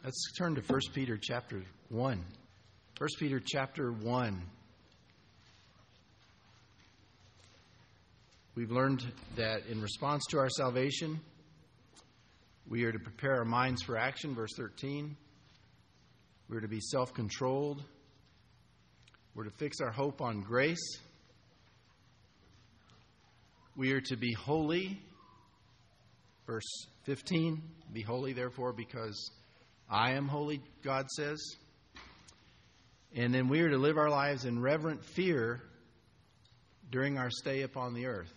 Let's turn to 1 Peter chapter 1. 1 Peter chapter 1. We've learned that in response to our salvation, we are to prepare our minds for action, verse 13. We're to be self-controlled. We're to fix our hope on grace. We are to be holy. Verse 15, be holy, therefore, because I am holy, God says. And then we are to live our lives in reverent fear during our stay upon the earth.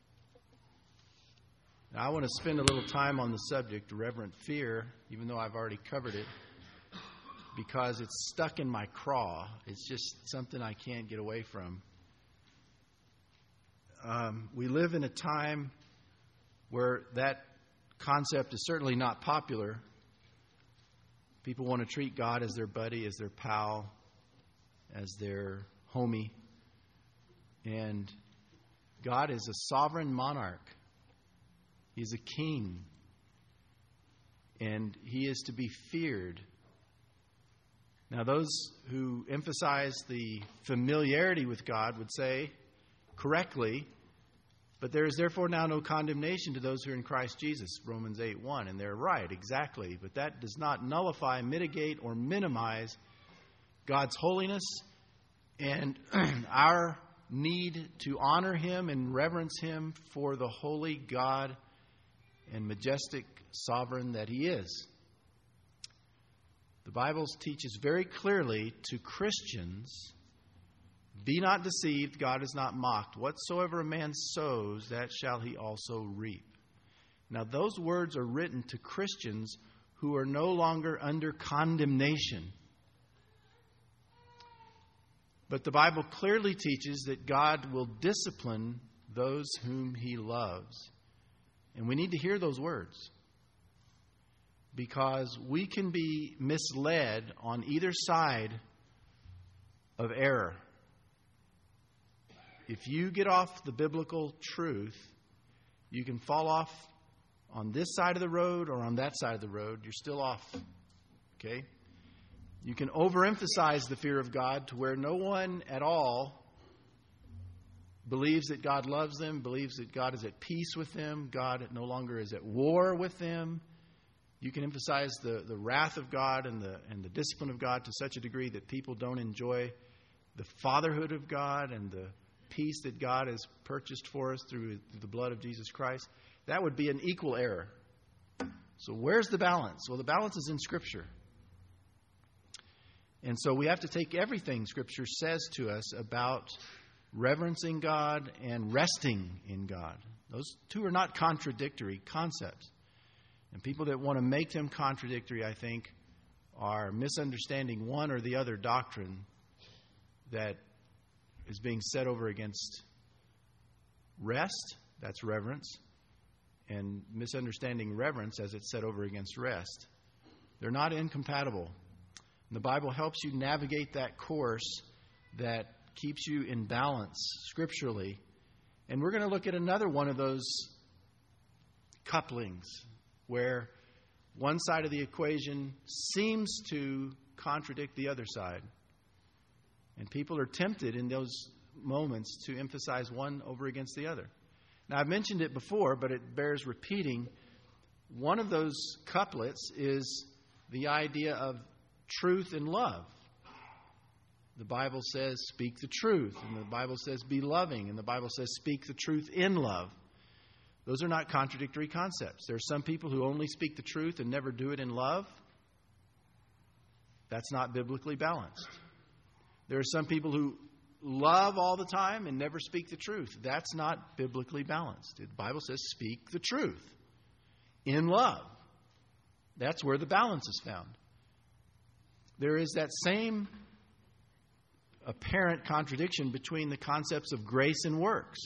Now, I want to spend a little time on the subject, reverent fear, even though I've already covered it, because it's stuck in my craw. It's just something I can't get away from. We live in a time where that concept is certainly not popular. People want to treat God as their buddy, as their pal, as their homie. And God is a sovereign monarch. He's a king. And he is to be feared. Now, those who emphasize the familiarity with God would say, correctly, but there is therefore now no condemnation to those who are in Christ Jesus, Romans 8:1. And they're right, exactly. But that does not nullify, mitigate, or minimize God's holiness and our need to honor Him and reverence Him for the holy God and majestic sovereign that He is. The Bible teaches very clearly to Christians, be not deceived, God is not mocked. Whatsoever a man sows, that shall he also reap. Now, those words are written to Christians who are no longer under condemnation. But the Bible clearly teaches that God will discipline those whom He loves. And we need to hear those words, because we can be misled on either side of error. If you get off the biblical truth, you can fall off on this side of the road or on that side of the road. You're still off. Okay? You can overemphasize the fear of God to where no one at all believes that God loves them, believes that God is at peace with them, God no longer is at war with them. You can emphasize the wrath of God and the discipline of God to such a degree that people don't enjoy the fatherhood of God and the peace that God has purchased for us through the blood of Jesus Christ. That would be an equal error. So where's the balance? Well, the balance is in Scripture. And so we have to take everything Scripture says to us about reverencing God and resting in God. Those two are not contradictory concepts. And people that want to make them contradictory, I think, are misunderstanding one or the other doctrine that is being set over against rest, that's reverence, and misunderstanding reverence as it's set over against rest. They're not incompatible. And the Bible helps you navigate that course that keeps you in balance scripturally. And we're going to look at another one of those couplings where one side of the equation seems to contradict the other side. And people are tempted in those moments to emphasize one over against the other. Now, I've mentioned it before, but it bears repeating. One of those couplets is the idea of truth and love. The Bible says, speak the truth. And the Bible says, be loving. And the Bible says, speak the truth in love. Those are not contradictory concepts. There are some people who only speak the truth and never do it in love. That's not biblically balanced. There are some people who love all the time and never speak the truth. That's not biblically balanced. The Bible says, speak the truth in love. That's where the balance is found. There is that same apparent contradiction between the concepts of grace and works.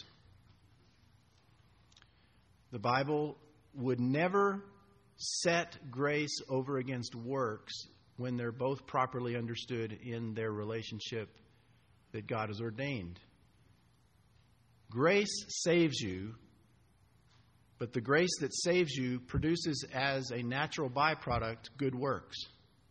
The Bible would never set grace over against works when they're both properly understood in their relationship that God has ordained. Grace saves you, but the grace that saves you produces as a natural byproduct good works.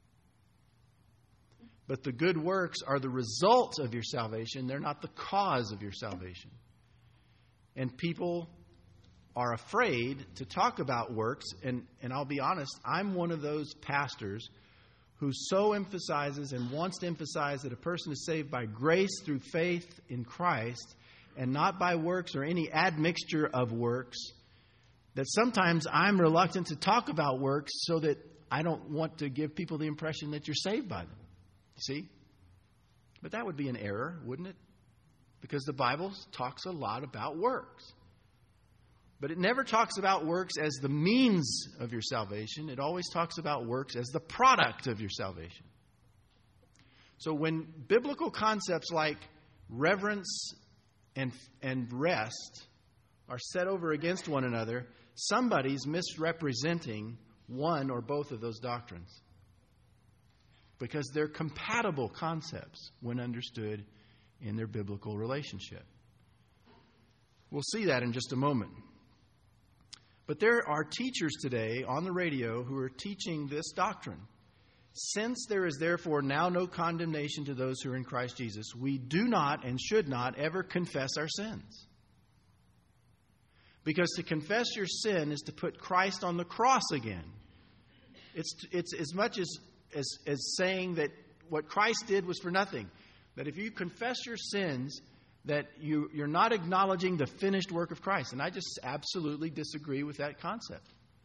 But the good works are the result of your salvation. They're not the cause of your salvation. And people are afraid to talk about works. And I'll be honest, I'm one of those pastors who so emphasizes and wants to emphasize that a person is saved by grace through faith in Christ and not by works or any admixture of works, that sometimes I'm reluctant to talk about works so that I don't want to give people the impression that you're saved by them. You see? But that would be an error, wouldn't it? Because the Bible talks a lot about works. But it never talks about works as the means of your salvation. It always talks about works as the product of your salvation. So when biblical concepts like reverence and rest are set over against one another, somebody's misrepresenting one or both of those doctrines. Because they're compatible concepts when understood in their biblical relationship. We'll see that in just a moment. But there are teachers today on the radio who are teaching this doctrine. Since there is therefore now no condemnation to those who are in Christ Jesus, we do not and should not ever confess our sins. Because to confess your sin is to put Christ on the cross again. It's as much as saying that what Christ did was for nothing. That if you confess your sins, that you're not acknowledging the finished work of Christ. And I just absolutely disagree with that concept.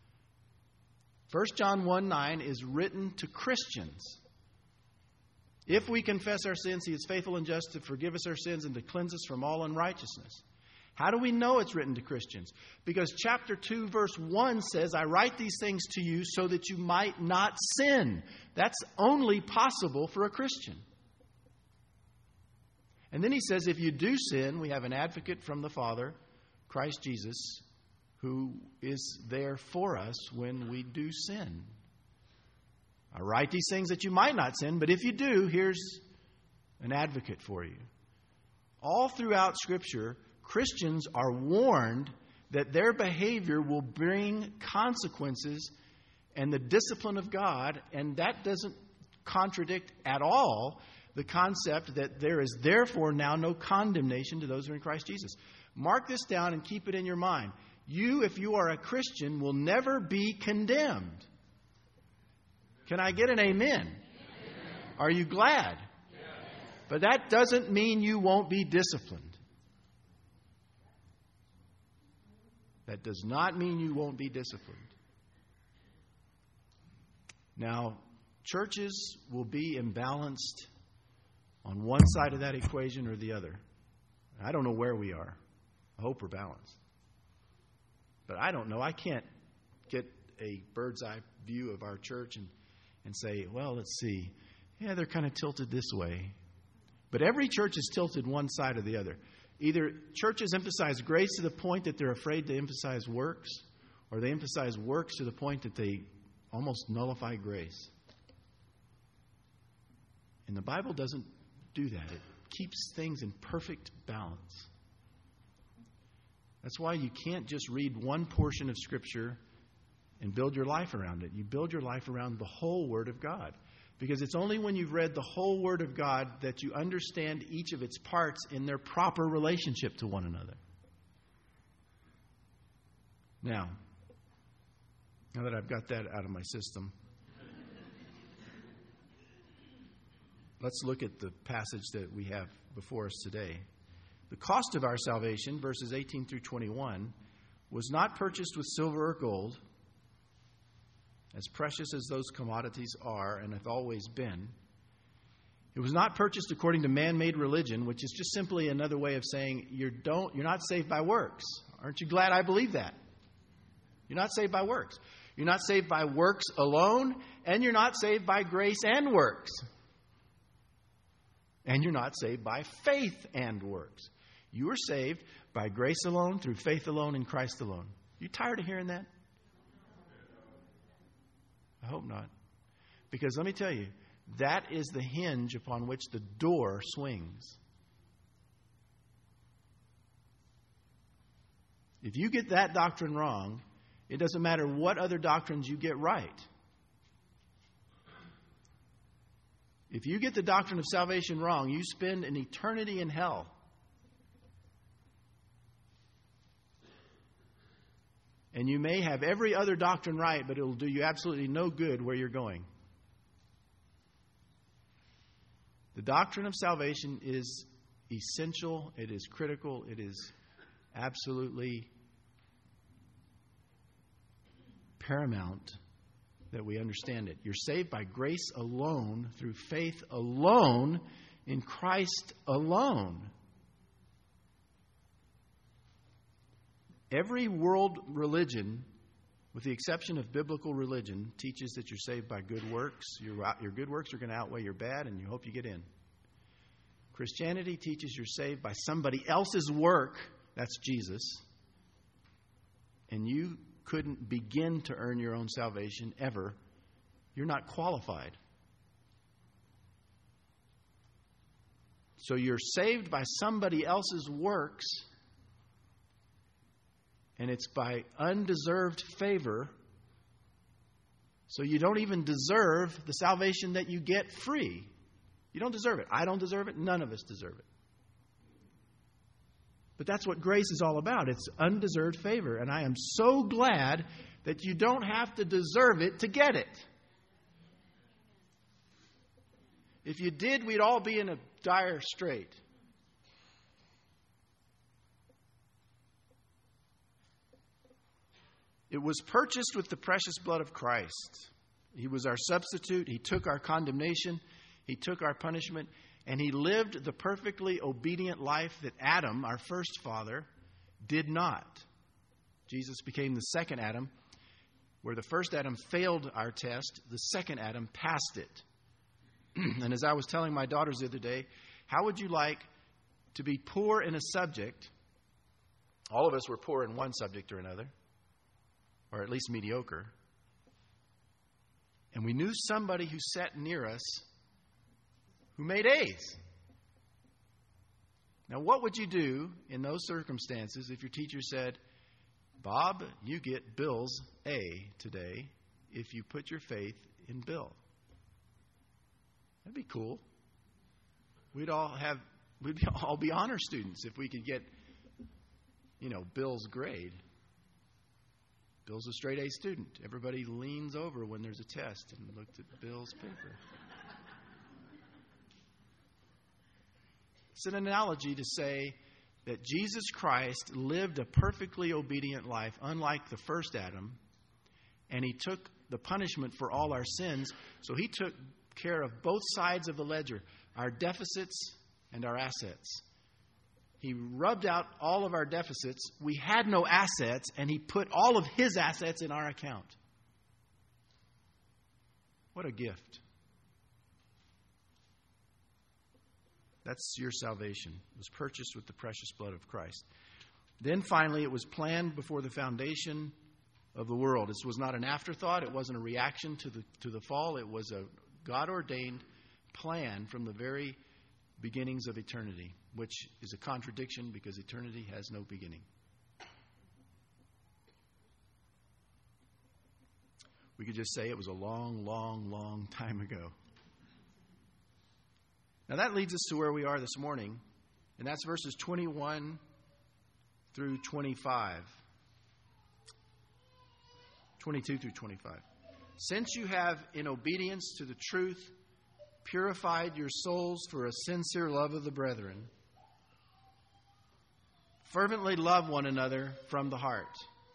1 John 1:9 is written to Christians. If we confess our sins, He is faithful and just to forgive us our sins and to cleanse us from all unrighteousness. How do we know it's written to Christians? Because chapter 2, verse 1 says, I write these things to you so that you might not sin. That's only possible for a Christian. And then he says, if you do sin, we have an advocate from the Father, Christ Jesus, who is there for us when we do sin. I write these things that you might not sin, but if you do, here's an advocate for you. All throughout Scripture, Christians are warned that their behavior will bring consequences and the discipline of God, and that doesn't contradict at all the concept that there is therefore now no condemnation to those who are in Christ Jesus. Mark this down and keep it in your mind. You, if you are a Christian, will never be condemned. Can I get an amen? Amen. Are you glad? Yes. But that doesn't mean you won't be disciplined. That does not mean you won't be disciplined. Now, churches will be imbalanced on one side of that equation or the other. I don't know where we are. I hope we're balanced. But I don't know. I can't get a bird's eye view of our church and say, well, let's see. Yeah, they're kind of tilted this way. But every church is tilted one side or the other. Either churches emphasize grace to the point that they're afraid to emphasize works, or they emphasize works to the point that they almost nullify grace. And the Bible doesn't do that. It keeps things in perfect balance. That's why you can't just read one portion of Scripture and build your life around it. You build your life around the whole Word of God. Because it's only when you've read the whole Word of God that you understand each of its parts in their proper relationship to one another. Now that I've got that out of my system, let's look at the passage that we have before us today. The cost of our salvation, verses 18 through 21, was not purchased with silver or gold, as precious as those commodities are and have always been. It was not purchased according to man-made religion, which is just simply another way of saying you're not saved by works. Aren't you glad I believe that? You're not saved by works. You're not saved by works alone, and you're not saved by grace and works. And you're not saved by faith and works. You are saved by grace alone, through faith alone, in Christ alone. You tired of hearing that? I hope not. Because let me tell you, that is the hinge upon which the door swings. If you get that doctrine wrong, it doesn't matter what other doctrines you get right. If you get the doctrine of salvation wrong, you spend an eternity in hell. And you may have every other doctrine right, but it will do you absolutely no good where you're going. The doctrine of salvation is essential. It is critical. It is absolutely paramount that we understand it. You're saved by grace alone, through faith alone, in Christ alone. Every world religion, with the exception of biblical religion, teaches that you're saved by good works. Your good works are going to outweigh your bad, and you hope you get in. Christianity teaches you're saved by somebody else's work. That's Jesus. And you couldn't begin to earn your own salvation ever. You're not qualified. So you're saved by somebody else's works, and it's by undeserved favor. So you don't even deserve the salvation that you get free. You don't deserve it. I don't deserve it. None of us deserve it. But that's what grace is all about. It's undeserved favor. And I am so glad that you don't have to deserve it to get it. If you did, we'd all be in a dire strait. It was purchased with the precious blood of Christ. He was our substitute. He took our condemnation. He took our punishment. And he lived the perfectly obedient life that Adam, our first father, did not. Jesus became the second Adam. Where the first Adam failed our test, the second Adam passed it. And as I was telling my daughters the other day, how would you like to be poor in a subject? All of us were poor in one subject or another, or at least mediocre. And we knew somebody who sat near us who made A's. Now, what would you do in those circumstances if your teacher said, Bob, you get Bill's A today if you put your faith in Bill? That'd be cool. We'd all be honor students if we could get, Bill's grade. Bill's a straight A student. Everybody leans over when there's a test and looks at Bill's paper. It's an analogy to say that Jesus Christ lived a perfectly obedient life, unlike the first Adam, and he took the punishment for all our sins, so he took care of both sides of the ledger, our deficits and our assets. He rubbed out all of our deficits. We had no assets, and he put all of his assets in our account. What a gift. That's your salvation. It was purchased with the precious blood of Christ. Then finally, it was planned before the foundation of the world. This was not an afterthought. It wasn't a reaction to the fall. It was a God-ordained plan from the very beginnings of eternity, which is a contradiction because eternity has no beginning. We could just say it was a long, long, long time ago. Now that leads us to where we are this morning, and that's verses 21 through 25. 22 through 25. Since you have, in obedience to the truth, purified your souls for a sincere love of the brethren, fervently love one another from the heart.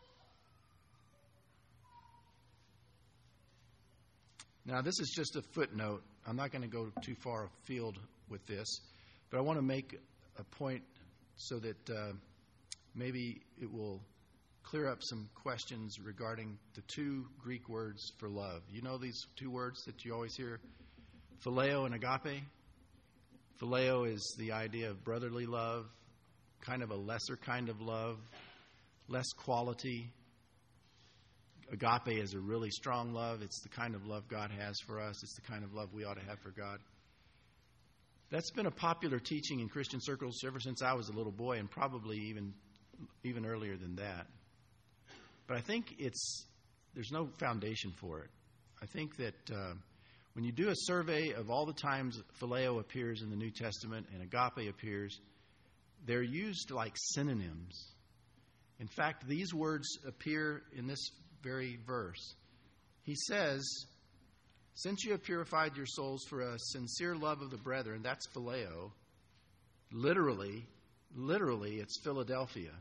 Now, this is just a footnote. I'm not going to go too far afield with this, but I want to make a point so that maybe it will clear up some questions regarding the two Greek words for love. You know these two words that you always hear? Phileo and agape. Phileo is the idea of brotherly love, kind of a lesser kind of love, less quality. Agape is a really strong love. It's the kind of love God has for us. It's the kind of love we ought to have for God. That's been a popular teaching in Christian circles ever since I was a little boy, and probably even earlier than that. But I think there's no foundation for it. I think that When you do a survey of all the times phileo appears in the New Testament and agape appears, they're used like synonyms. In fact, these words appear in this very verse. He says, since you have purified your souls for a sincere love of the brethren, that's phileo. Literally, it's Philadelphia.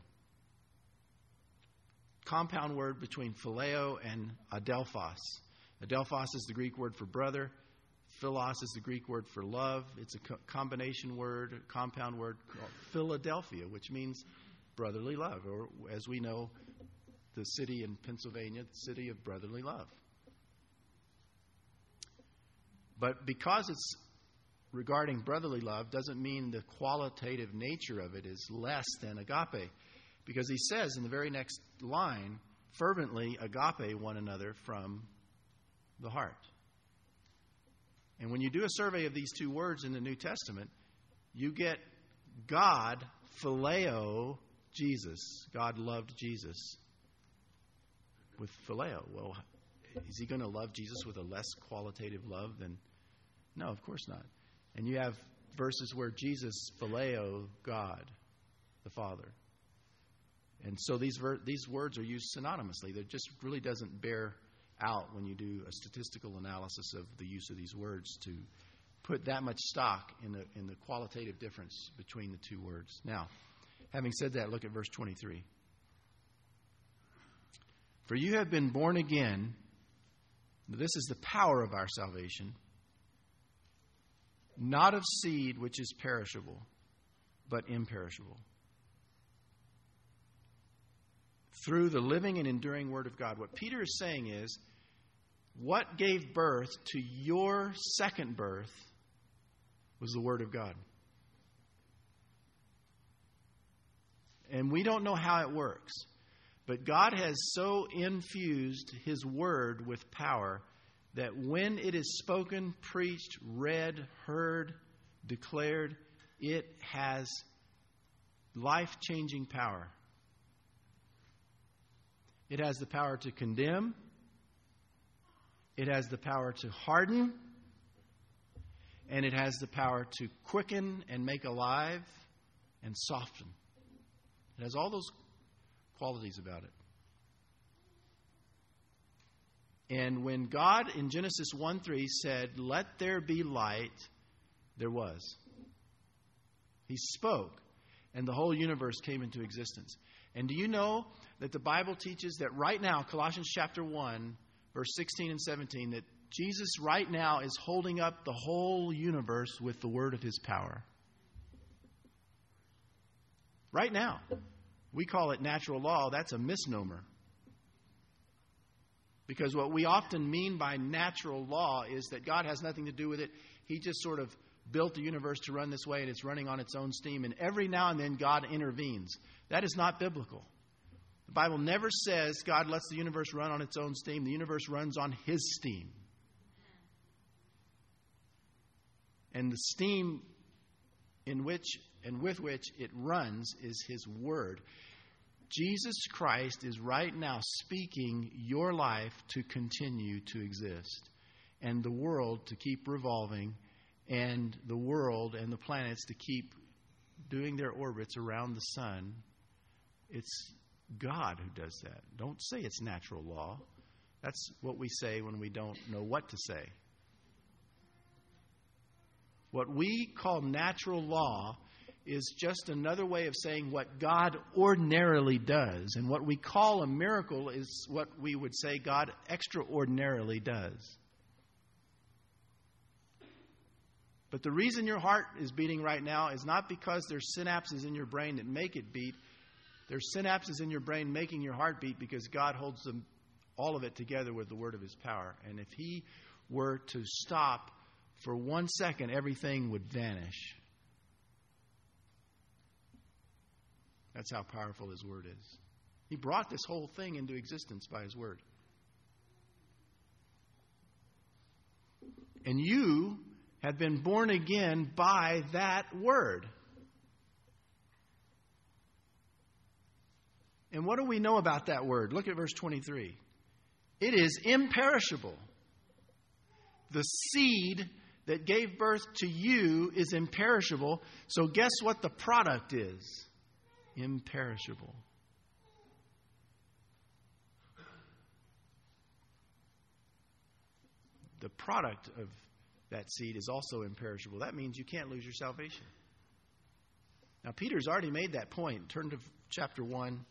Compound word between phileo and adelphos. Adelphos is the Greek word for brother. Philos is the Greek word for love. It's a combination word, a compound word called Philadelphia, which means brotherly love, or as we know, the city in Pennsylvania, the city of brotherly love. But because it's regarding brotherly love doesn't mean the qualitative nature of it is less than agape. Because he says in the very next line, fervently agape one another from the heart. And when you do a survey of these two words in the New Testament, you get God phileo Jesus. God loved Jesus with phileo. Well, is he going to love Jesus with a less qualitative love than... No, of course not. And you have verses where Jesus phileo God, the Father. And so these words are used synonymously. That just really doesn't bear out when you do a statistical analysis of the use of these words to put that much stock in the qualitative difference between the two words. Now, having said that, look at verse 23. For you have been born again. This is the power of our salvation. Not of seed which is perishable, but imperishable. Through the living and enduring Word of God. What Peter is saying is, what gave birth to your second birth was the Word of God. And we don't know how it works. But God has so infused His Word with power that when it is spoken, preached, read, heard, declared, it has life-changing power. It has the power to condemn. It has the power to harden. And it has the power to quicken and make alive and soften. It has all those qualities about it. And when God in Genesis 1:3 said, "Let there be light," there was. He spoke, and the whole universe came into existence. And do you know that the Bible teaches that right now, Colossians chapter 1, verse 16 and 17, that Jesus right now is holding up the whole universe with the word of His power? Right now. We call it natural law. That's a misnomer. Because what we often mean by natural law is that God has nothing to do with it. He just sort of built the universe to run this way, and it's running on its own steam. And every now and then God intervenes. That is not biblical. The Bible never says God lets the universe run on its own steam. The universe runs on His steam. And the steam in which and with which it runs is His Word. Jesus Christ is right now speaking your life to continue to exist, and the world to keep revolving, and the world and the planets to keep doing their orbits around the sun. It's God who does that. Don't say it's natural law. That's what we say when we don't know what to say. What we call natural law is just another way of saying what God ordinarily does. And what we call a miracle is what we would say God extraordinarily does. But the reason your heart is beating right now is not because there's synapses in your brain that make it beat. There's synapses in your brain making your heart beat because God holds them, all of it together with the word of His power. And if He were to stop for 1 second, everything would vanish. That's how powerful His Word is. He brought this whole thing into existence by His Word. And you have been born again by that Word. And what do we know about that Word? Look at verse 23. It is imperishable. the seed that gave birth to you is imperishable. So guess what the product is? Imperishable. The product of that seed is also imperishable. That means you can't lose your salvation. Now, Peter's already made that point. Turn to chapter 1.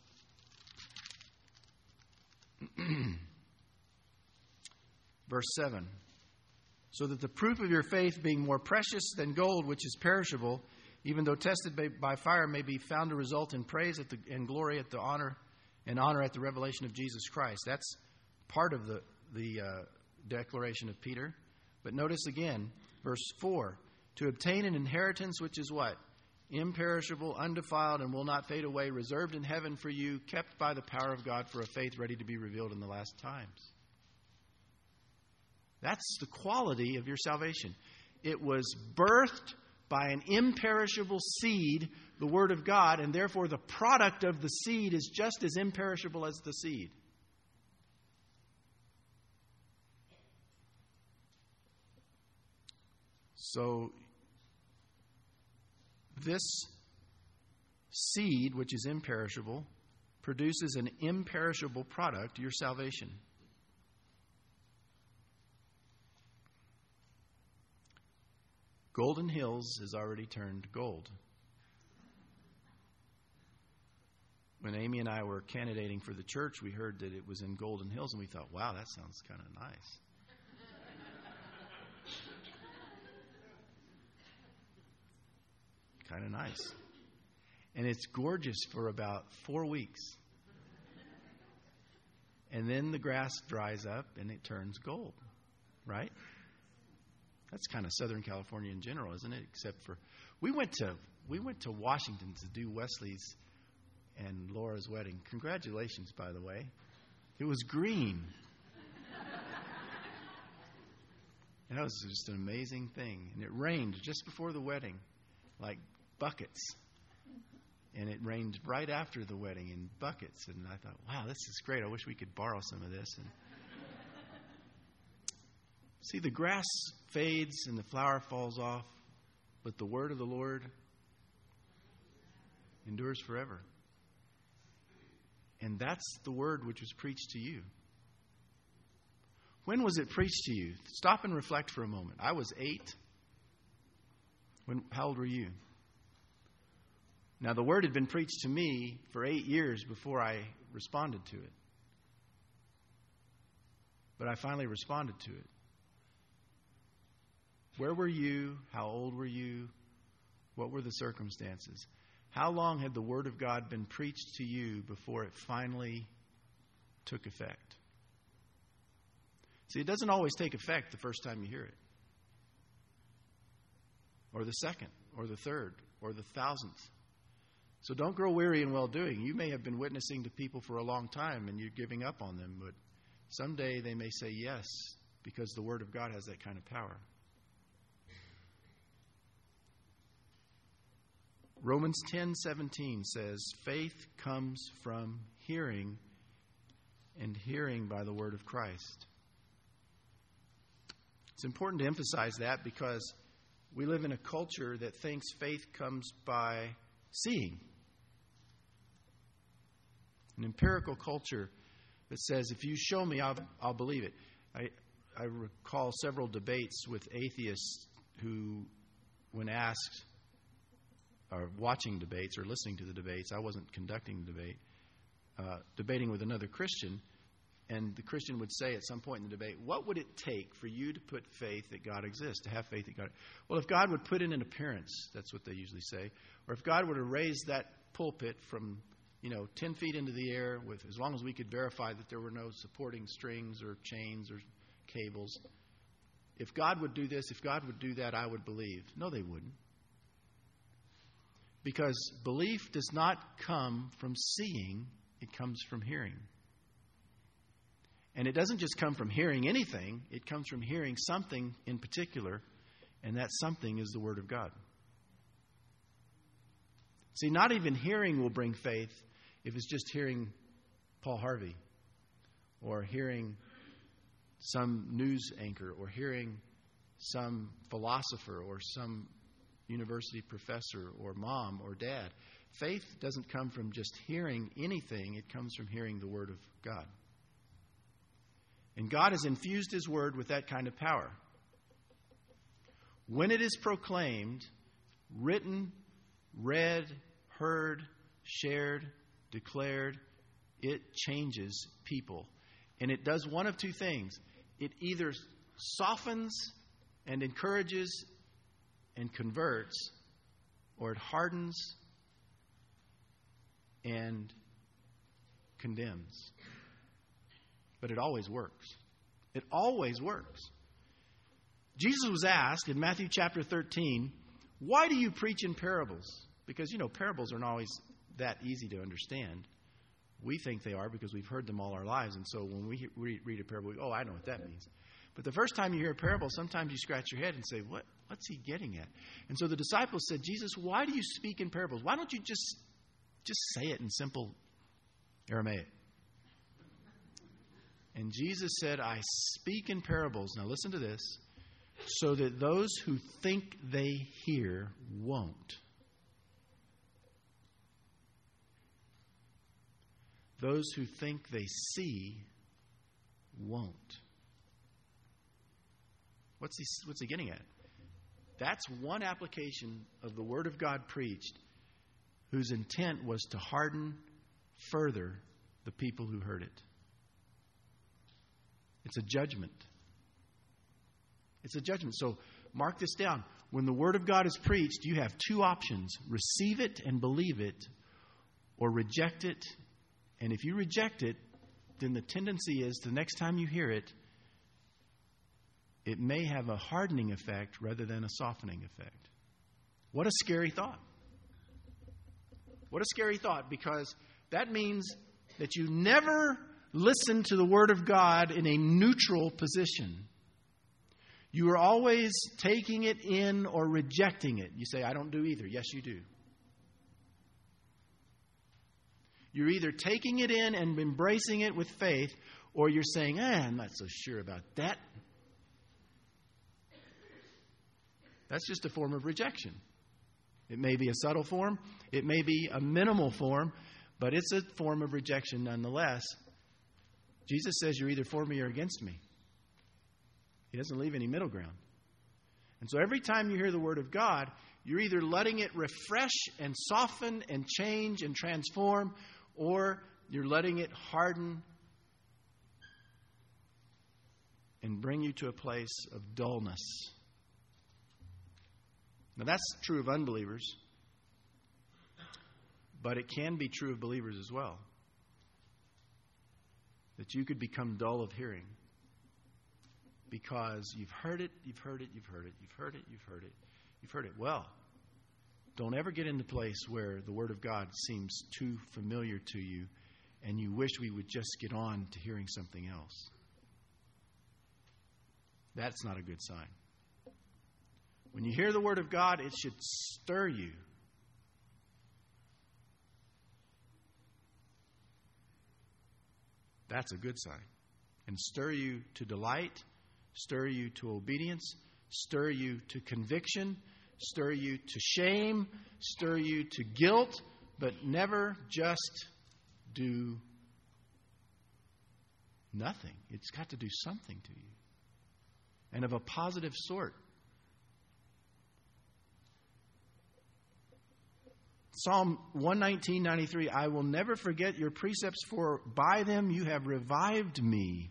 Verse 7. So that the proof of your faith, being more precious than gold, which is perishable, even though tested by fire, may be found to result in praise and glory at the honor at the revelation of Jesus Christ. That's part of the declaration of Peter. But notice again, verse 4. To obtain an inheritance which is what? Imperishable, undefiled, and will not fade away, reserved in heaven for you, kept by the power of God for a faith ready to be revealed in the last times. That's the quality of your salvation. It was birthed by an imperishable seed, the Word of God, and therefore the product of the seed is just as imperishable as the seed. So, this seed, which is imperishable, produces an imperishable product, your salvation. Golden Hills has already turned gold. When Amy and I were candidating for the church, we heard that it was in Golden Hills, and we thought, wow, that sounds kind of nice. Kind of nice. And it's gorgeous for about 4 weeks. And then the grass dries up and it turns gold. Right? That's kind of Southern California in general, isn't it? Except for we went to Washington to do Wesley's and Laura's wedding. Congratulations, by the way. It was green. That was just an amazing thing. And it rained just before the wedding, like buckets. And it rained right after the wedding in buckets. And I thought, wow, this is great. I wish we could borrow some of this. And see, the grass fades and the flower falls off, but the word of the Lord endures forever. And that's the word which was preached to you. When was it preached to you? Stop and reflect for a moment. I was 8. How old were you? Now, the word had been preached to me for 8 years before I responded to it. But I finally responded to it. Where were you? How old were you? What were the circumstances? How long had the Word of God been preached to you before it finally took effect? See, it doesn't always take effect the first time you hear it. Or the second, or the third, or the 1,000th. So don't grow weary in well-doing. You may have been witnessing to people for a long time and you're giving up on them, but someday they may say yes because the Word of God has that kind of power. Romans 10:17 says, faith comes from hearing, and hearing by the word of Christ. It's important to emphasize that because we live in a culture that thinks faith comes by seeing. An empirical culture that says, if you show me, I'll believe it. I recall several debates with atheists who, when asked, or watching debates or listening to the debates, I wasn't conducting the debate, debating with another Christian, and the Christian would say at some point in the debate, what would it take for you to put faith that God exists, to have faith that God... Well, if God would put in an appearance, that's what they usually say, or if God were to raise that pulpit from 10 feet into the air, with as long as we could verify that there were no supporting strings or chains or cables, if God would do this, if God would do that, I would believe. No, they wouldn't. Because belief does not come from seeing, it comes from hearing. And it doesn't just come from hearing anything, it comes from hearing something in particular, and that something is the Word of God. See, not even hearing will bring faith if it's just hearing Paul Harvey, or hearing some news anchor, or hearing some philosopher or some university professor or mom or dad. Faith doesn't come from just hearing anything. It comes from hearing the Word of God. And God has infused His Word with that kind of power. When it is proclaimed, written, read, heard, shared, declared, it changes people. And it does one of two things. It either softens and encourages and converts, or it hardens and condemns. But it always works. It always works. Jesus was asked in Matthew chapter 13, why do you preach in parables? Because, parables aren't always that easy to understand. We think they are because we've heard them all our lives. And so when we read a parable, I know what that means. But the first time you hear a parable, sometimes you scratch your head and say, what's he getting at? And so the disciples said, Jesus, why do you speak in parables? Why don't you just say it in simple Aramaic? And Jesus said, I speak in parables. Now listen to this. So that those who think they hear won't. Those who think they see won't. What's he getting at? That's one application of the Word of God preached whose intent was to harden further the people who heard it. It's a judgment. It's a judgment. So mark this down. When the Word of God is preached, you have two options. Receive it and believe it, or reject it. And if you reject it, then the tendency is the next time you hear it, it may have a hardening effect rather than a softening effect. What a scary thought. What a scary thought, because that means that you never listen to the Word of God in a neutral position. You are always taking it in or rejecting it. You say, I don't do either. Yes, you do. You're either taking it in and embracing it with faith, or you're saying, I'm not so sure about that. That's just a form of rejection. It may be a subtle form. It may be a minimal form, but it's a form of rejection nonetheless. Jesus says you're either for me or against me. He doesn't leave any middle ground. And so every time you hear the Word of God, you're either letting it refresh and soften and change and transform, or you're letting it harden and bring you to a place of dullness. Now that's true of unbelievers, but it can be true of believers as well. That you could become dull of hearing. Because you've heard it, you've heard it, you've heard it, you've heard it, you've heard it, you've heard it. Well, don't ever get in the place where the Word of God seems too familiar to you and you wish we would just get on to hearing something else. That's not a good sign. When you hear the Word of God, it should stir you. That's a good sign. And stir you to delight, stir you to obedience, stir you to conviction, stir you to shame, stir you to guilt, but never just do nothing. It's got to do something to you. And of a positive sort. Psalm 119:93, I will never forget your precepts, for by them you have revived me.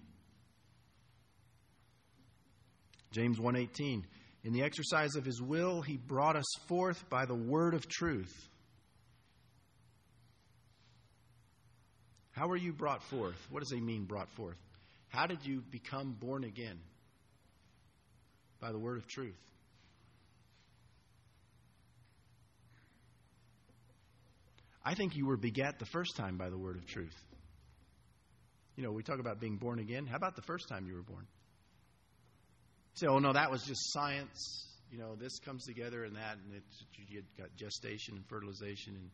James 1:18, in the exercise of his will, he brought us forth by the word of truth. How were you brought forth? What does it mean, brought forth? How did you become born again? By the word of truth. I think you were begat the first time by the word of truth. You know, we talk about being born again. How about the first time you were born? You say, oh, no, that was just science. You know, this comes together and that, and you got gestation and fertilization and,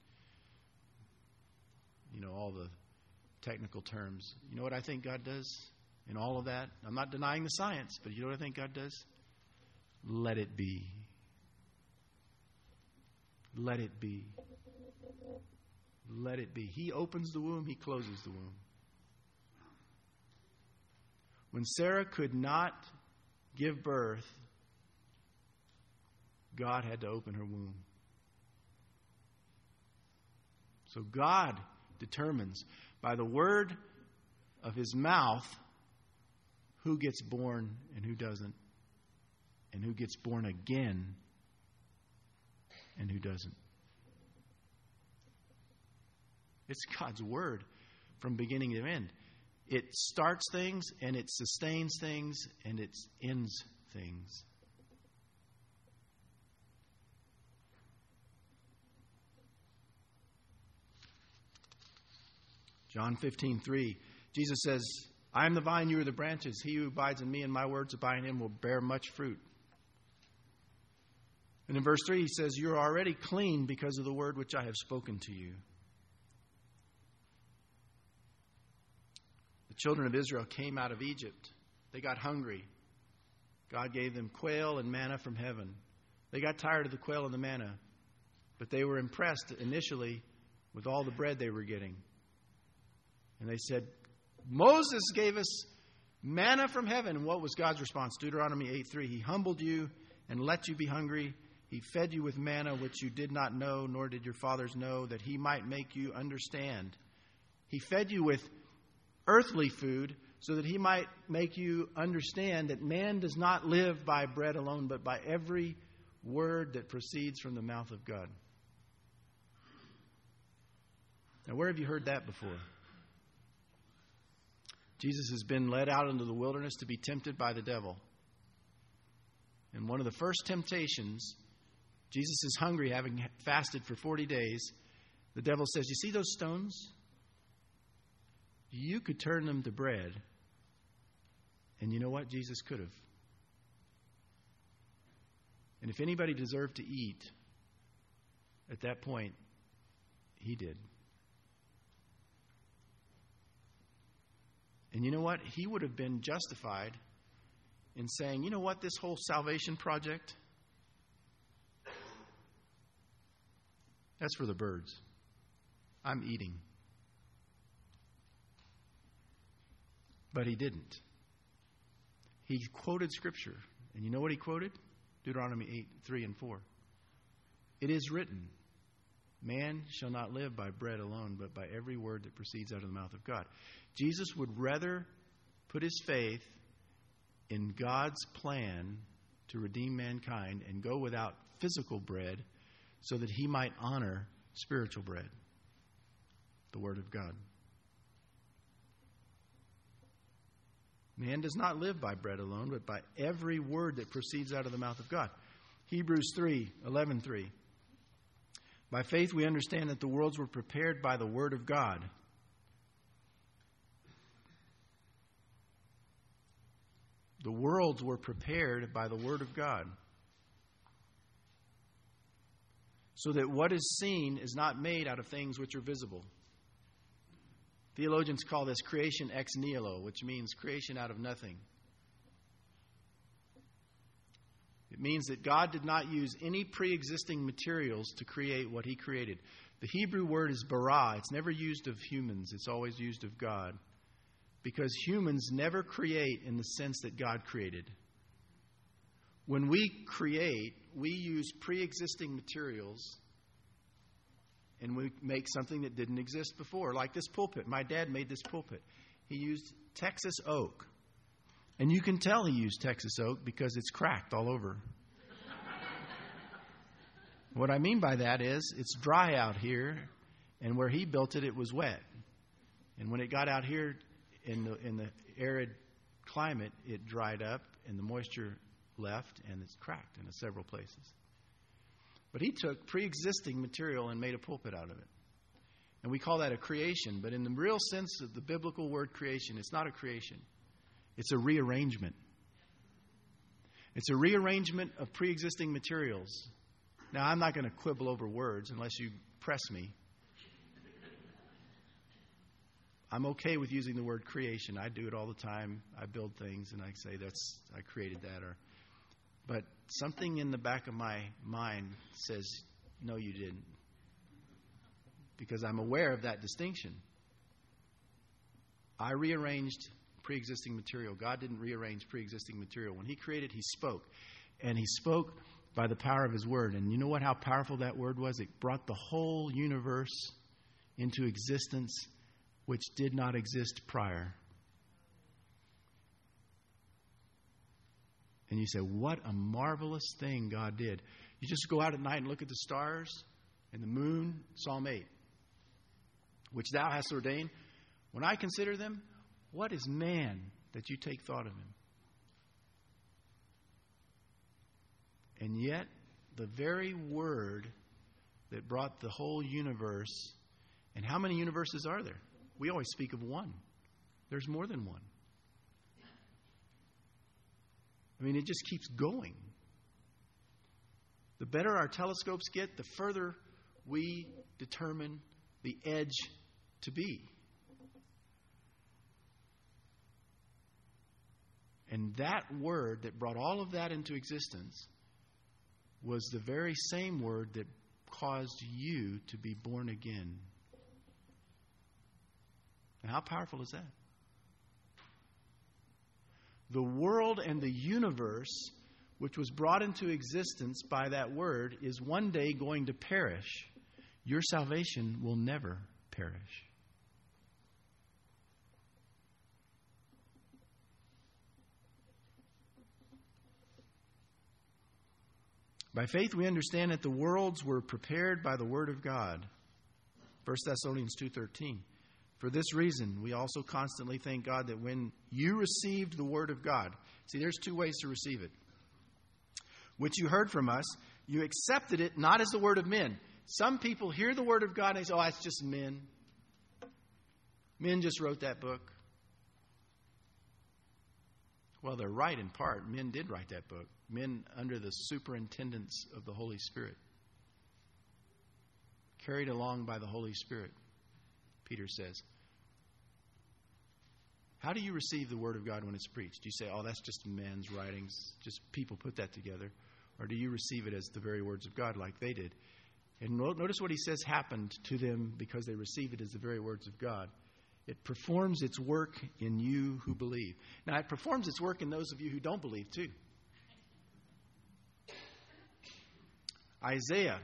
you know, all the technical terms. You know what I think God does in all of that? I'm not denying the science, but you know what I think God does? let it be. Let it be. Let it be. He opens the womb, he closes the womb. When Sarah could not give birth, God had to open her womb. So God determines by the word of his mouth who gets born and who doesn't, and who gets born again and who doesn't. It's God's word from beginning to end. It starts things and it sustains things and it ends things. John 15:3, Jesus says, I am the vine, you are the branches. He who abides in me and my words abide in him will bear much fruit. And in verse 3 he says, you are already clean because of the word which I have spoken to you. The children of Israel came out of Egypt. They got hungry. God gave them quail and manna from heaven. They got tired of the quail and the manna, but they were impressed initially with all the bread they were getting. And they said, Moses gave us manna from heaven. What was God's response? Deuteronomy 8:3. He humbled you and let you be hungry. He fed you with manna which you did not know, nor did your fathers know, that he might make you understand. He fed you with earthly food so that he might make you understand that man does not live by bread alone, but by every word that proceeds from the mouth of God. Now, where have you heard that before? Jesus has been led out into the wilderness to be tempted by the devil. And one of the first temptations, Jesus is hungry, having fasted for 40 days. The devil says, you see those stones? You could turn them to bread. And you know what? Jesus could have. And if anybody deserved to eat at that point, he did. And you know what? He would have been justified in saying, you know what, this whole salvation project, that's for the birds. I'm eating. But he didn't. He quoted Scripture. And you know what he quoted? Deuteronomy 8:3-4. It is written, man shall not live by bread alone, but by every word that proceeds out of the mouth of God. Jesus would rather put his faith in God's plan to redeem mankind and go without physical bread so that he might honor spiritual bread, the Word of God. Man does not live by bread alone, but by every word that proceeds out of the mouth of God. Hebrews 3:11-3. By faith we understand that the worlds were prepared by the Word of God. The worlds were prepared by the Word of God. So that what is seen is not made out of things which are visible. Theologians call this creation ex nihilo, which means creation out of nothing. It means that God did not use any pre-existing materials to create what he created. The Hebrew word is bara. It's never used of humans. It's always used of God. Because humans never create in the sense that God created. When we create, we use pre-existing materials and we make something that didn't exist before. Like this pulpit. My dad made this pulpit. He used Texas oak. And you can tell he used Texas oak because it's cracked all over. What I mean by that is it's dry out here, and where he built it, it was wet. And when it got out here in the arid climate, it dried up and the moisture left and it's cracked in several places. But he took pre-existing material and made a pulpit out of it. And we call that a creation. But in the real sense of the biblical word creation, it's not a creation. It's a rearrangement. It's a rearrangement of pre-existing materials. Now, I'm not going to quibble over words unless you press me. I'm okay with using the word creation. I do it all the time. I build things and I say I created that. But something in the back of my mind says, no, you didn't. Because I'm aware of that distinction. I rearranged pre-existing material. God didn't rearrange pre-existing material. When He created, He spoke. And He spoke by the power of His Word. And you know how powerful that Word was? It brought the whole universe into existence, which did not exist prior. And you say, what a marvelous thing God did. You just go out at night and look at the stars and the moon, Psalm 8, which Thou hast ordained. When I consider them, what is man that you take thought of him? And yet, the very Word that brought the whole universe, and how many universes are there? We always speak of one. There's more than one. I mean, it just keeps going. The better our telescopes get, the further we determine the edge to be. And that Word that brought all of that into existence was the very same Word that caused you to be born again. And how powerful is that? The world and the universe, which was brought into existence by that Word, is one day going to perish. Your salvation will never perish. By faith we understand that the worlds were prepared by the Word of God. 1 Thessalonians 2:13. For this reason, we also constantly thank God that when you received the Word of God, see, there's two ways to receive it, which you heard from us, you accepted it not as the word of men. Some people hear the Word of God and they say, oh, it's just men. Men just wrote that book. Well, they're right in part. Men did write that book. Men under the superintendence of the Holy Spirit. Carried along by the Holy Spirit, Peter says. How do you receive the Word of God when it's preached? Do you say, oh, that's just men's writings, just people put that together? Or do you receive it as the very words of God like they did? And notice what he says happened to them because they receive it as the very words of God. It performs its work in you who believe. Now, it performs its work in those of you who don't believe, too. Isaiah,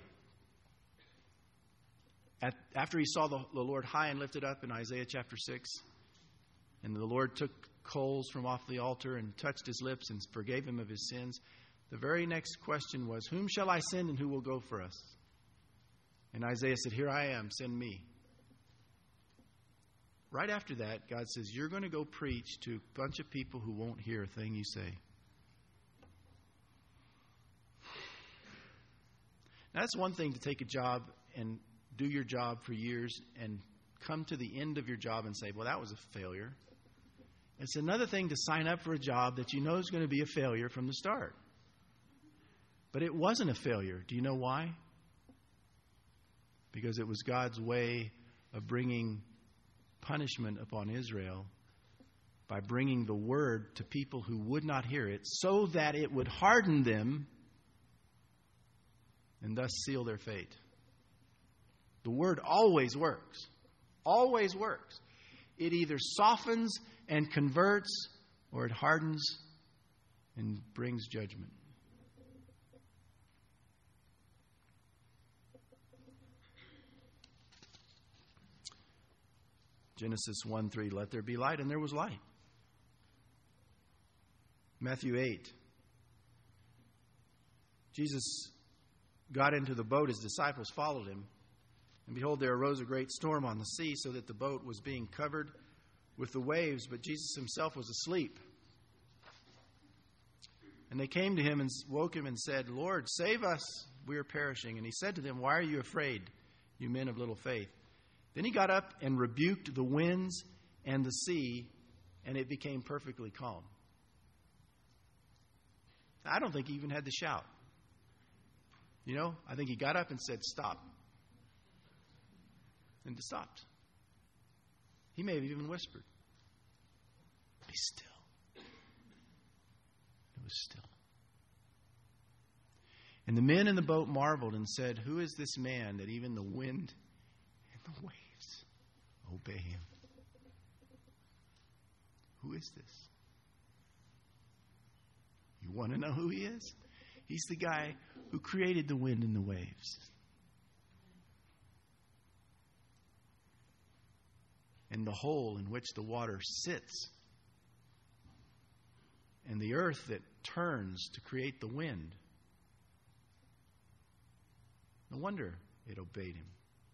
after he saw the Lord high and lifted up in Isaiah chapter 6, and the Lord took coals from off the altar and touched his lips and forgave him of his sins, the very next question was, whom shall I send and who will go for us? And Isaiah said, here I am, send me. Right after that, God says, you're going to go preach to a bunch of people who won't hear a thing you say. Now, that's one thing to take a job and do your job for years and come to the end of your job and say, well, that was a failure. It's another thing to sign up for a job that you know is going to be a failure from the start. But it wasn't a failure. Do you know why? Because it was God's way of bringing punishment upon Israel by bringing the Word to people who would not hear it so that it would harden them and thus seal their fate. The Word always works. Always works. It either softens and converts or it hardens and brings judgment. Genesis 1:3, let there be light, and there was light. Matthew 8. Jesus got into the boat, his disciples followed him. And behold, there arose a great storm on the sea, so that the boat was being covered with the waves, but Jesus himself was asleep. And they came to him and woke him and said, Lord, save us, we are perishing. And he said to them, why are you afraid, you men of little faith? Then he got up and rebuked the winds and the sea, and it became perfectly calm. I don't think he even had to shout. You know, I think he got up and said, stop. And it stopped. He may have even whispered, be still. It was still. And the men in the boat marveled and said, "Who is this man that even the wind and the waves obey him?" Who is this? You want to know who he is? He's the guy who created the wind and the waves. And the hole in which the water sits. And the earth that turns to create the wind. No wonder it obeyed him.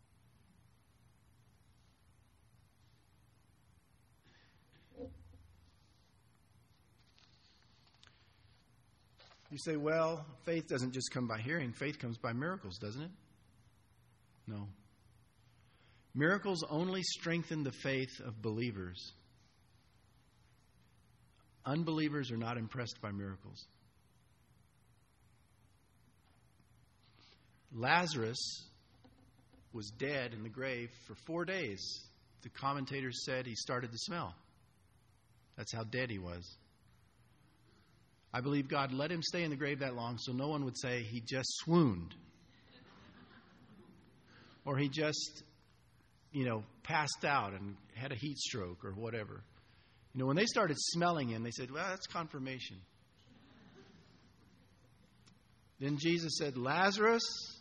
You say, well, faith doesn't just come by hearing. Faith comes by miracles, doesn't it? No. Miracles only strengthen the faith of believers. Unbelievers are not impressed by miracles. Lazarus was dead in the grave for 4 days. The commentators said he started to smell. That's how dead he was. I believe God let him stay in the grave that long so no one would say he just swooned. Or he just, passed out and had a heat stroke or whatever. When they started smelling him, they said, well, that's confirmation. Then Jesus said, Lazarus,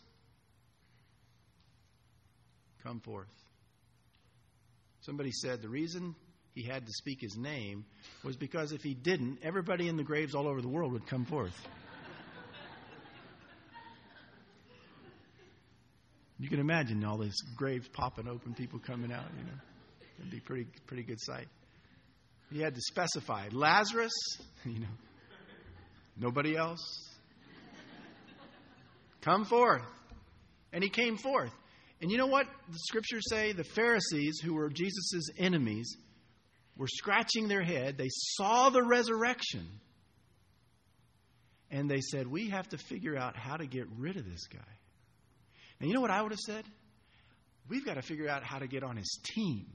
come forth. Somebody said the reason he had to speak his name was because if he didn't, everybody in the graves all over the world would come forth. You can imagine all these graves popping open, people coming out, It'd be pretty good sight. He had to specify, Lazarus, nobody else. Come forth. And he came forth. And you know what the scriptures say? The Pharisees, who were Jesus' enemies, were scratching their head. They saw the resurrection. And they said, we have to figure out how to get rid of this guy. And you know what I would have said? We've got to figure out how to get on his team.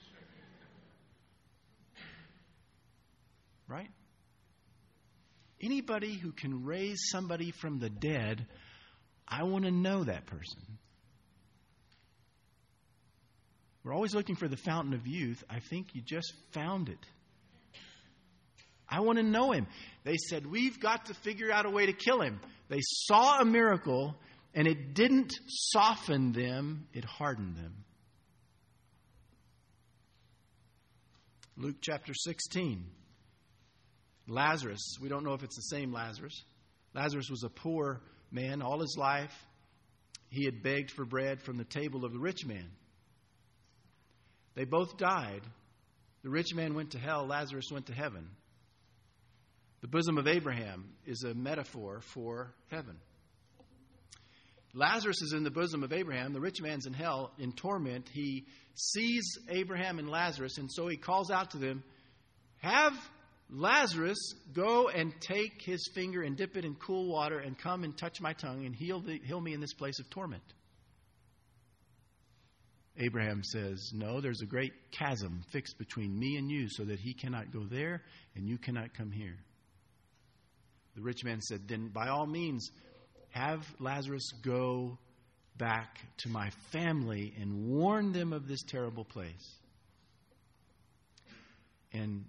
Right? Anybody who can raise somebody from the dead, I want to know that person. We're always looking for the fountain of youth. I think you just found it. I want to know him. They said, we've got to figure out a way to kill him. They saw a miracle, and it didn't soften them, it hardened them. Luke chapter 16. Lazarus, we don't know if it's the same Lazarus. Lazarus was a poor man all his life. He had begged for bread from the table of the rich man. They both died. The rich man went to hell. Lazarus went to heaven. The bosom of Abraham is a metaphor for heaven. Lazarus is in the bosom of Abraham. The rich man's in hell in torment. He sees Abraham and Lazarus, and so he calls out to them, have Lazarus go and take his finger and dip it in cool water and come and touch my tongue and heal me in this place of torment. Abraham says, no, there's a great chasm fixed between me and you so that he cannot go there and you cannot come here. The rich man said, then by all means, have Lazarus go back to my family and warn them of this terrible place. And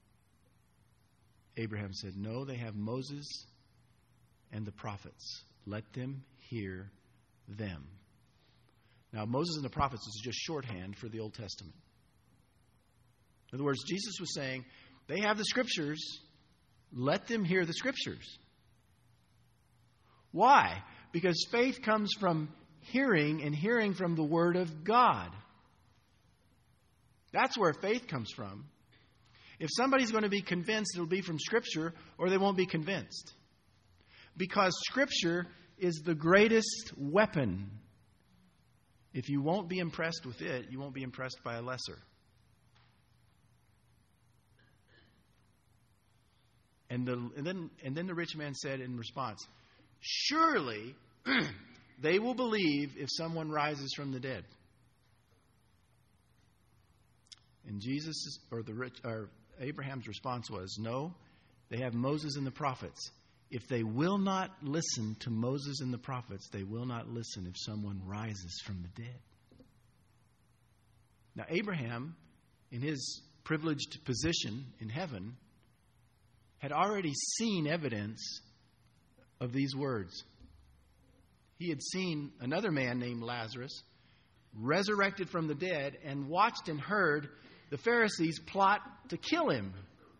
Abraham said, no, they have Moses and the prophets. Let them hear them. Now, Moses and the prophets is just shorthand for the Old Testament. In other words, Jesus was saying, they have the scriptures. Let them hear the scriptures. Why? Because faith comes from hearing, and hearing from the Word of God. That's where faith comes from. If somebody's going to be convinced, it'll be from Scripture, or they won't be convinced. Because Scripture is the greatest weapon. If you won't be impressed with it, you won't be impressed by a lesser. And then the rich man said in response, surely they will believe if someone rises from the dead. And Abraham's response was, no, they have Moses and the prophets. If they will not listen to Moses and the prophets, they will not listen if someone rises from the dead. Now, Abraham, in his privileged position in heaven, had already seen evidence of these words. He had seen another man named Lazarus resurrected from the dead and watched and heard the Pharisees plot to kill him.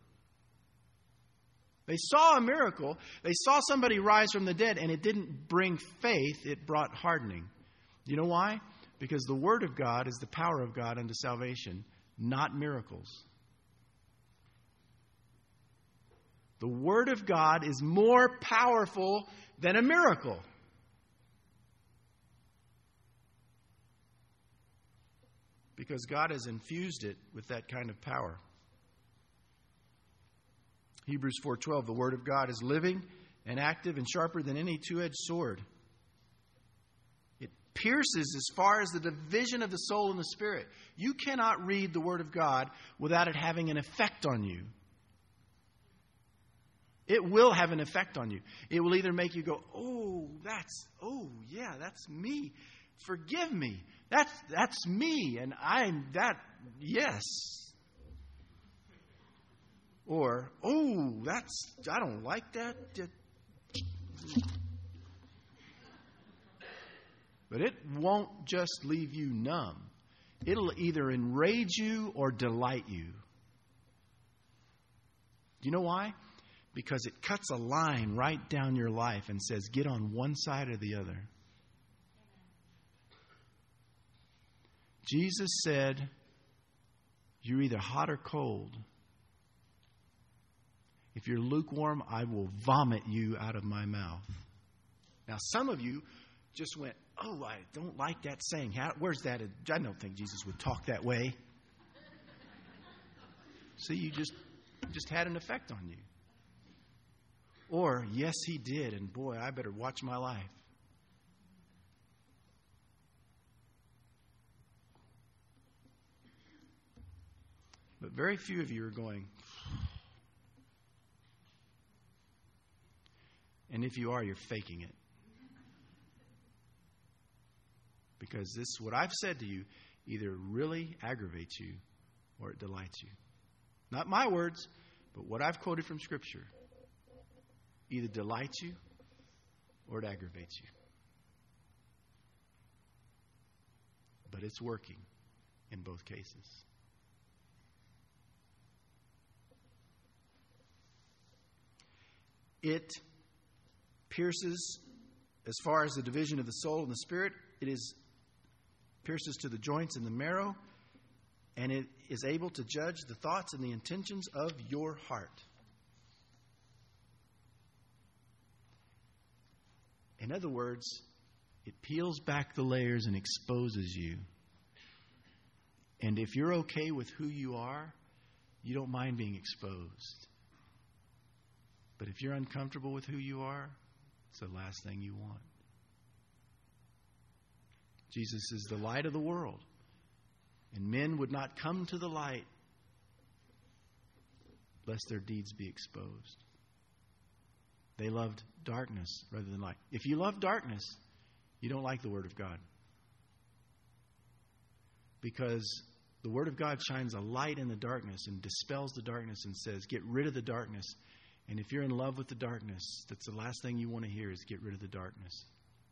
They saw a miracle. They saw somebody rise from the dead, and it didn't bring faith. It brought hardening. You know why? Because the Word of God is the power of God unto salvation, not miracles. The Word of God is more powerful than a miracle. Because God has infused it with that kind of power. Hebrews 4:12, the Word of God is living and active and sharper than any two-edged sword. It pierces as far as the division of the soul and the spirit. You cannot read the Word of God without it having an effect on you. It will have an effect on you. It will either make you go, yeah, that's me. Forgive me. That's me. And yes. Or, I don't like that. But it won't just leave you numb. It'll either enrage you or delight you. Do you know why? Because it cuts a line right down your life and says, get on one side or the other. Jesus said, you're either hot or cold. If you're lukewarm, I will vomit you out of my mouth. Now, some of you just went, I don't like that saying. Where's that? I don't think Jesus would talk that way. See, you just had an effect on you. Or, yes, he did, and boy, I better watch my life. But very few of you are going. And if you are, you're faking it. Because what I've said to you either really aggravates you or it delights you. Not my words, but what I've quoted from Scripture. Either delights you or it aggravates you. But it's working in both cases. It pierces as far as the division of the soul and the spirit. It pierces to the joints and the marrow, and it is able to judge the thoughts and the intentions of your heart. In other words, it peels back the layers and exposes you. And if you're okay with who you are, you don't mind being exposed. But if you're uncomfortable with who you are, it's the last thing you want. Jesus is the light of the world. And men would not come to the light lest their deeds be exposed. They loved darkness rather than light. If you love darkness, you don't like the Word of God. Because the Word of God shines a light in the darkness and dispels the darkness and says, get rid of the darkness. And if you're in love with the darkness, that's the last thing you want to hear is get rid of the darkness.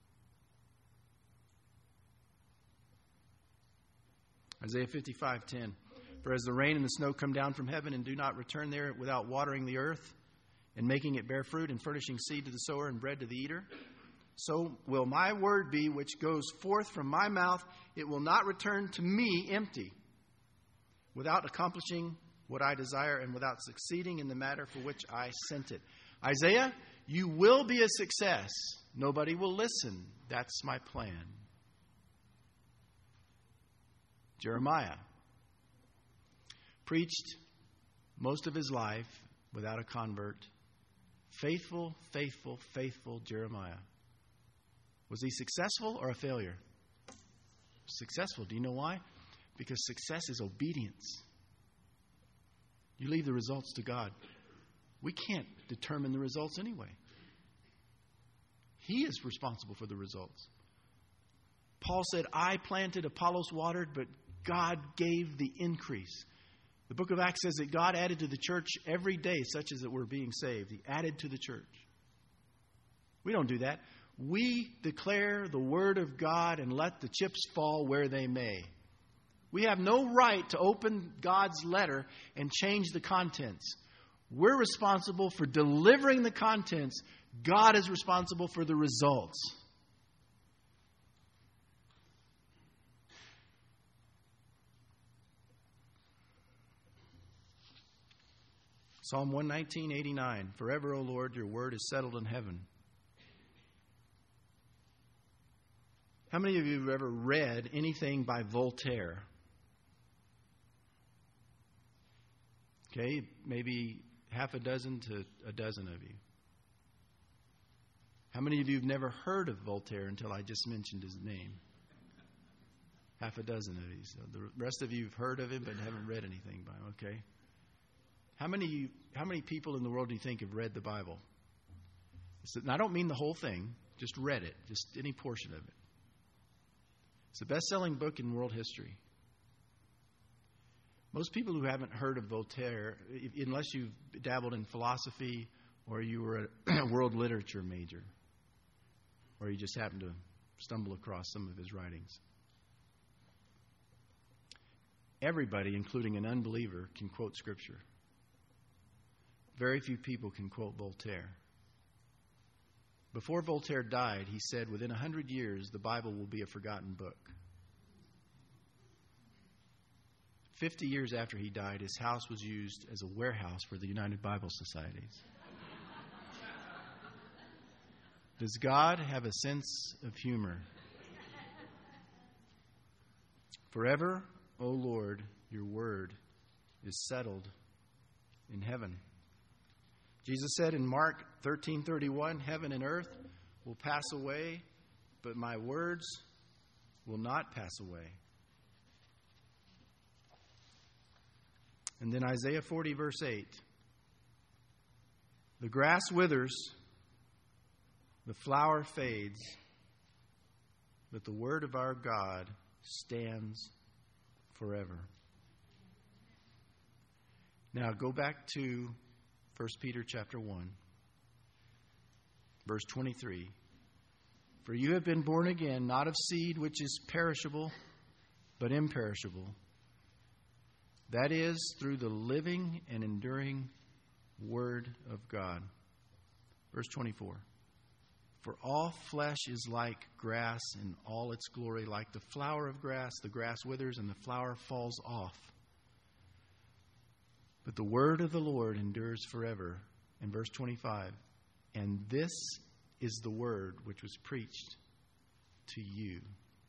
Isaiah 55:10. For as the rain and the snow come down from heaven and do not return there without watering the earth and making it bear fruit and furnishing seed to the sower and bread to the eater, so will my word be which goes forth from my mouth. It will not return to me empty, without accomplishing what I desire and without succeeding in the matter for which I sent it. Isaiah, you will be a success. Nobody will listen. That's my plan. Jeremiah preached most of his life without a convert. Faithful, faithful, faithful Jeremiah. Was he successful or a failure? Successful. Do you know why? Because success is obedience. You leave the results to God. We can't determine the results anyway. He is responsible for the results. Paul said, I planted, Apollos watered, but God gave the increase. The book of Acts says that God added to the church every day, such as that we're being saved. He added to the church. We don't do that. We declare the word of God and let the chips fall where they may. We have no right to open God's letter and change the contents. We're responsible for delivering the contents. God is responsible for the results. Psalm 119:89. Forever, O Lord, your word is settled in heaven. How many of you have ever read anything by Voltaire? Okay, maybe half a dozen to a dozen of you. How many of you have never heard of Voltaire until I just mentioned his name? Half a dozen of you. So the rest of you have heard of him but haven't read anything by him, okay? How many people in the world do you think have read the Bible? And I don't mean the whole thing, just read it, just any portion of it. It's the best-selling book in world history. Most people who haven't heard of Voltaire, unless you've dabbled in philosophy or you were a world literature major, or you just happened to stumble across some of his writings. Everybody, including an unbeliever, can quote Scripture. Very few people can quote Voltaire. Before Voltaire died, he said, within 100 years, the Bible will be a forgotten book. 50 years after he died, his house was used as a warehouse for the United Bible Societies. Does God have a sense of humor? Forever, O Lord, your word is settled in heaven. Jesus said in Mark 13:31, heaven and earth will pass away, but my words will not pass away. And then Isaiah 40, verse 8. The grass withers, the flower fades, but the word of our God stands forever. Now go back to 1 Peter chapter 1, verse 23. For you have been born again, not of seed which is perishable, but imperishable. That is, through the living and enduring Word of God. Verse 24. For all flesh is like grass, and all its glory like the flower of grass. The grass withers and the flower falls off. But the word of the Lord endures forever. In verse 25. And this is the word which was preached to you.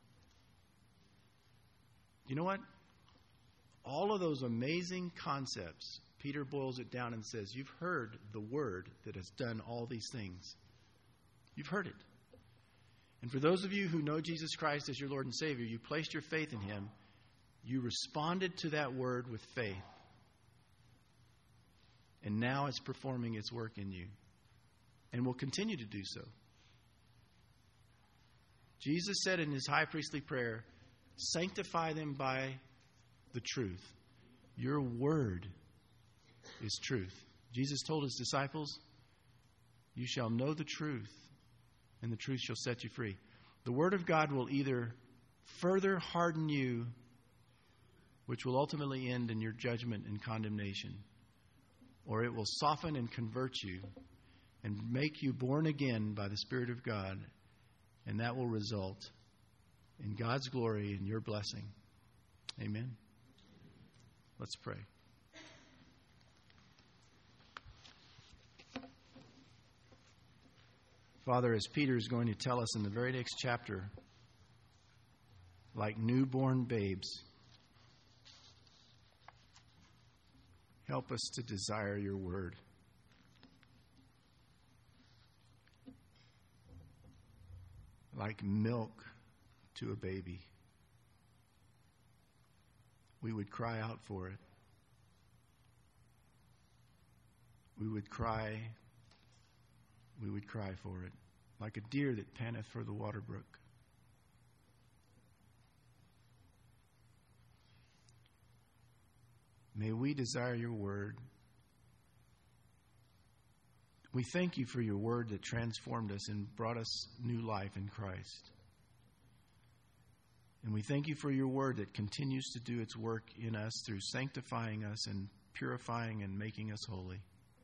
You know what? All of those amazing concepts, Peter boils it down and says, you've heard the word that has done all these things. You've heard it. And for those of you who know Jesus Christ as your Lord and Savior, you placed your faith in Him. You responded to that word with faith. And now it's performing its work in you. And will continue to do so. Jesus said in His high priestly prayer, sanctify them by the truth. Your word is truth. Jesus told His disciples, you shall know the truth, and the truth shall set you free. The word of God will either further harden you, which will ultimately end in your judgment and condemnation, or it will soften and convert you and make you born again by the Spirit of God, and that will result in God's glory and your blessing. Amen. Let's pray. Father, as Peter is going to tell us in the very next chapter, like newborn babes, help us to desire your word. Like milk to a baby. We would cry out for it. We would cry for it like a deer that panteth for the water brook. May we desire your word. We thank you for your word that transformed us and brought us new life in Christ. And we thank you for your word that continues to do its work in us through sanctifying us and purifying and making us holy.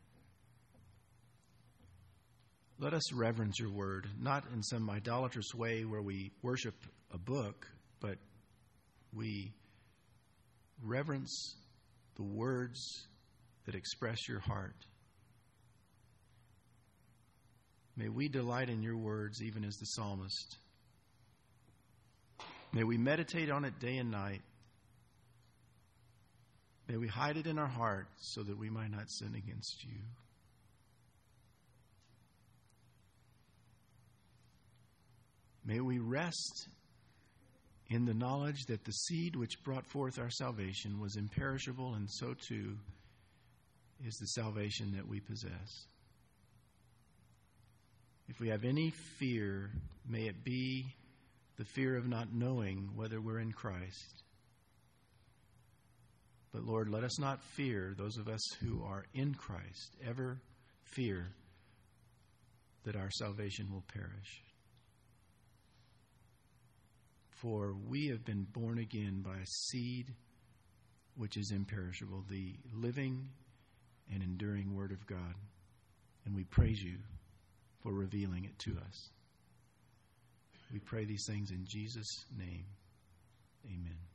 Let us reverence your word, not in some idolatrous way where we worship a book, but we reverence the words that express your heart. May we delight in your words even as the psalmist. May we meditate on it day and night. May we hide it in our heart so that we might not sin against you. May we rest in the knowledge that the seed which brought forth our salvation was imperishable, and so too is the salvation that we possess. If we have any fear, may it be the fear of not knowing whether we're in Christ. But Lord, let us not fear, those of us who are in Christ, ever fear that our salvation will perish. For we have been born again by a seed which is imperishable, the living and enduring Word of God. And we praise you for revealing it to us. We pray these things in Jesus' name. Amen.